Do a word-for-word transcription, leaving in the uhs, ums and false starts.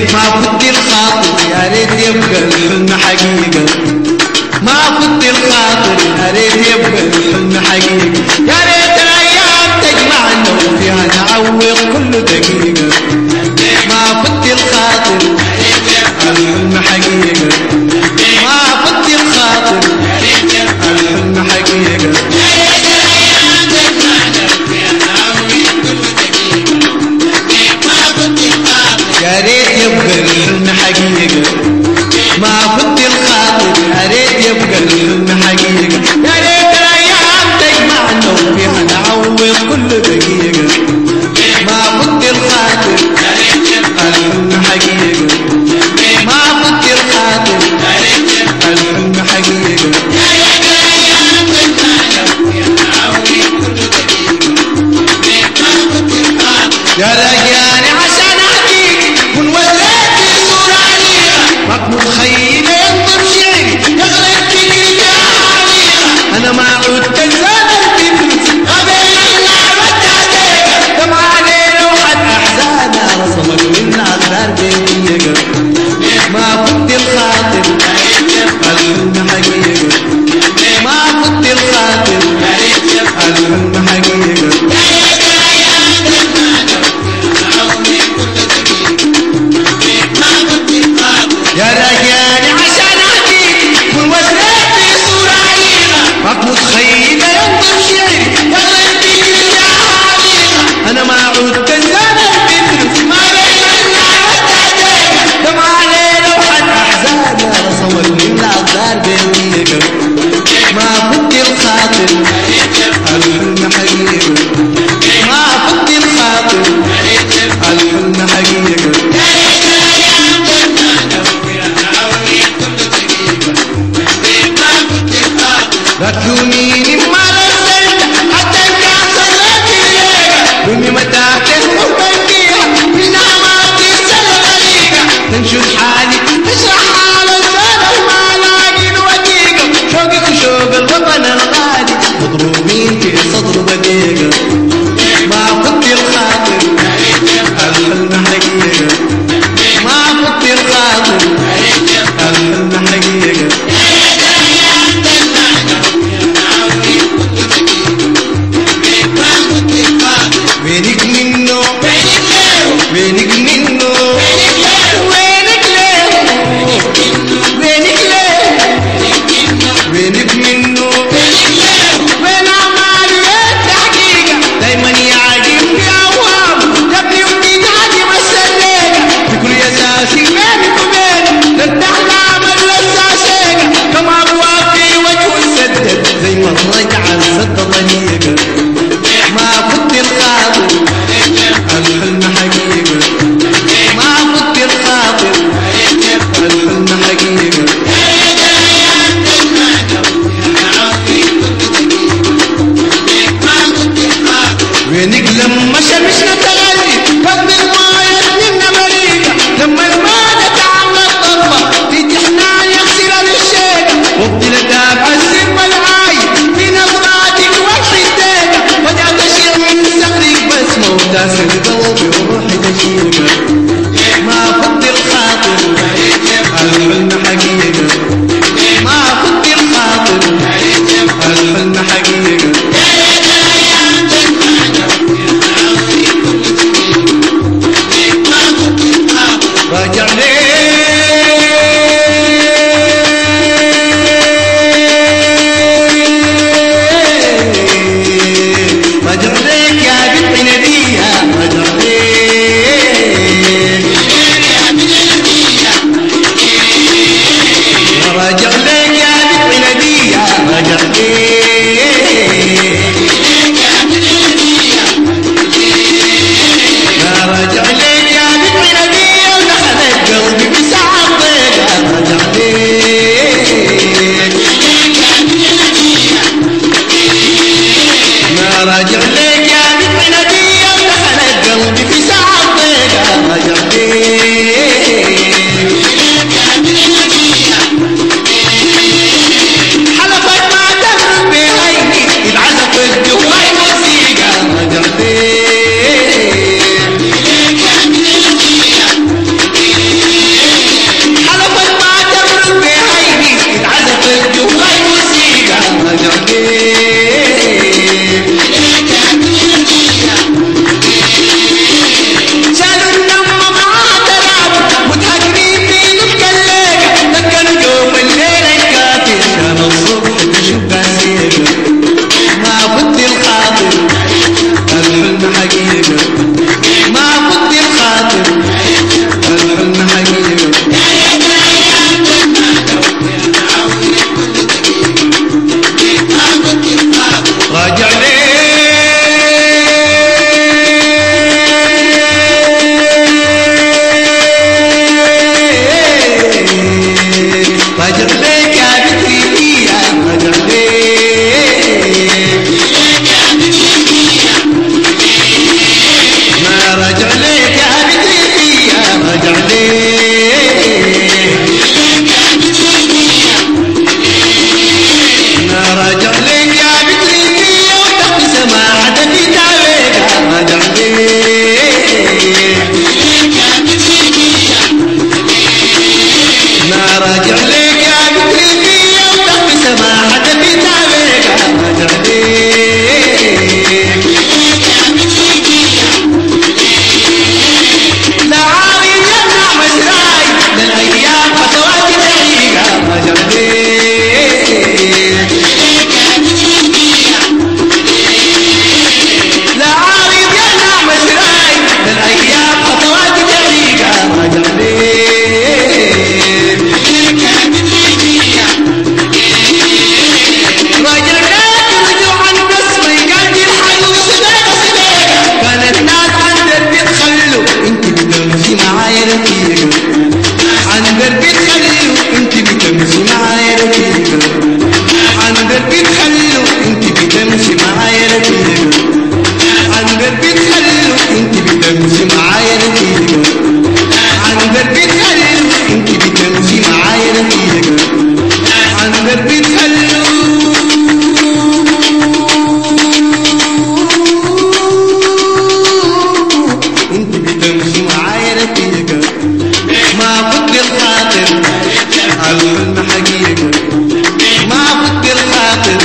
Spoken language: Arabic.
ما فضي الخاطر يا ريت يبقى الحلم حقيقة ما فضي الخاطر يا ريت يبقى الحلم حقيقة يا ريت الأيام تجمعنا وفيها نعوض كل دقيقة ما فضي الخاطر الحلم حقيقة ما فضي الخاطر الحلم حقيقة يا ريت يبقى الحلم حقيقة ما فضي الخاطر يا ريت يبقى الحلم حقيقة يا ريت الأيام تجمعنا وفيها نعوض كل دقيقة ما فضي الخاطر الحلم حقيقة ما فضي الخاطر الحلم حقيقة يا رجاني عشان احكيك ونوليت في صورة عليها مكتوب خيل ينظر شعري يغرق فيك يا عليها انا ما عدت الزمن بفلوس قبل اللعبة تعتيها دمع علينا وحد احزانها رسمك من اغدار بيتيك ما فضي الخاطر الحلم حقيقة ما فضي الخاطر الحلم حقيقة يا رجالي عشان احكيك والوزنات في صورة عليها مكتوب خيل ينظر شعري يغرق فيك يا عليها انا ما عدت الزمن بفلوس ما بين اللعبة تعتيها دمع علينا وحد احزانها رسمك من الاقدار بيتيك ما فضي الخاطر الحلم حقيقة ما فضي الخاطر الحلم حقيقة لا تلوميني ما نزلت حتى كان صليت إليك دمي متاحت وبنكيها من نعماتي السنة غريقة تنشد حالي تشرح حال السنة وما لاقي نوديقة شوقك وشوق الوطن الغالي مضروبين في صدر بديقة ما فضي الخاطر الحلم حقيقة ما فضي الخاطر الحلم حقيقة وينك منه وينك منه وينك ليه وينك ليه وينك منه وين أعمالي التحقيقة دايما يعجبني أوهام تبني وبيك عادي مسليقة فكر يا ساسي بينك وبيني ترتاح لعمل لساسيقة كم أبواب في وجه السدد زي ما طلعت عن سد ضنيقة ما فضي الخاطر الحلم حقيقة ما فضي الخاطر الحلم حقيقة وينك لما شمسنا تغلي قبل المايه منا مريقة لما الماء تعمل ضربة في تحنان يغسل للشيكة وابدي لتابع السلم العايد في نظراتك وحديتك فجأة تشير من سقرك بسمة وتاسر قلبي وروحي تشيكة ما فضي الخاطر الحلم حقيقة ما فضي الخاطر الحلم حقيقة راجع ليه راجع ليك يا بنت نبيها راجع ليك راجع ليك يا بنت نبيها راجع ليك راجع ليك يا بنت نبيها ودخلت قلبي بساعة ضيقة راجع ليك راجع ليك يا بنت نبيها ودخلت قلبي في ساعة ضيقة راجع ليك حلفت ما تفرق بعيني إذ عزفت جواي موسيقى راجع ليك حقيقة ما فض الخاطر الحلم حقيقة راجع ليه راجع ليك يا بكري راجع ليك ما راجع ليك يا بكري راجع ليك ما راجع ليك يا بكري وتقي سماعة في تعبيك راجع ليك ما راجع ليك يا بكري وتقي سماعة في تعبيك راجع ليك لا عاري جنة مسراي للأيام فتواتي دقيقة راجع ليك لا عاري جنة مسراي للأيام فتواتي دقيقة راجع ليك راجع ليك رجوعا بس ما يقدر الحيوط صديقة صديقة كانت ناس عن دربي تخلوا انت بتمشي معايا رفيقة عن دربي تخلوا انت بتمشي معايا رفيقة عن دربي تخلوا انت بتمشي معايا رفيقة عن دربي تخلوا انت بتمشي معايا رفيقة عن دربي تخلوا انت بتمشي معايا رفيقة عن دربي تخلوا انت بتمشي معايا رفيقة ما فض الخاطر الحلم حقيقة ما فض الخاطر